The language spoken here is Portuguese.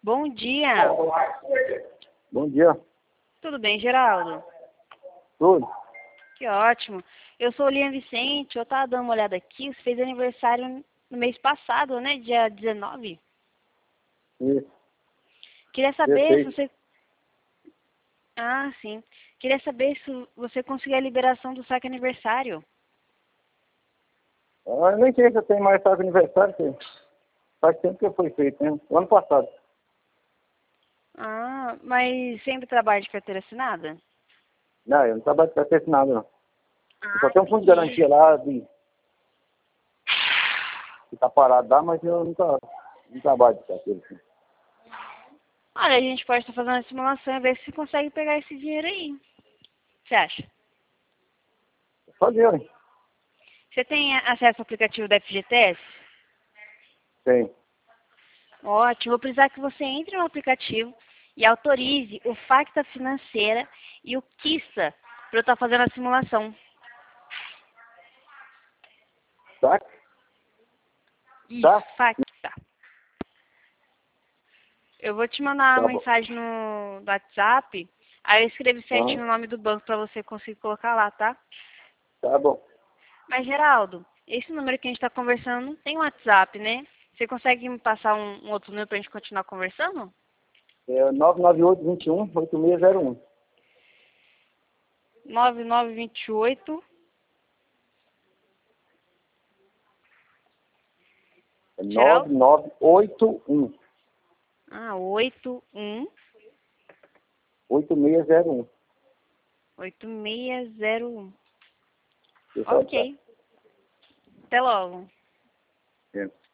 Bom dia. Bom dia. Tudo bem, Geraldo? Tudo? Que ótimo. Eu sou o Lian Vicente, eu estava dando uma olhada aqui, você fez aniversário no mês passado, né? Dia 19. Isso. Queria saber se Perfeito. você... Ah, sim. Queria saber se você conseguiu a liberação do saque aniversário. Eu nem sei se eu tenho mais saco de aniversário, porque faz tempo que foi feito, né? O ano passado. Ah, mas sempre trabalha de carteira assinada? Não, eu não trabalho com esse nada, não. Eu só Ah, tenho um fundo de entendi. garantia lá que tá parado lá, mas eu não trabalho com aquele. Assim. Olha, a gente pode estar fazendo a simulação e ver se consegue pegar esse dinheiro aí. O que você acha? Só dinheiro, hein? Você tem acesso ao aplicativo da FGTS? Tem. Ótimo. Vou precisar que você entre no aplicativo e autorize o Facta Financeira e o Kissa para eu estar fazendo a simulação. Tá? Isso, Tá? Facta. Eu vou te mandar Tá uma bom. mensagem no WhatsApp, aí eu escrevo certinho o Aham. nome do banco para você conseguir colocar lá, tá? Tá bom. Mas, Geraldo, esse número que a gente está conversando não tem WhatsApp, né? Você consegue me passar um outro número para a gente continuar conversando? É 998-21-8601. 9928. É Geraldo? 9981 Ah, 81 8601. 8601. Pessoal, tá. Ok. Até logo. É.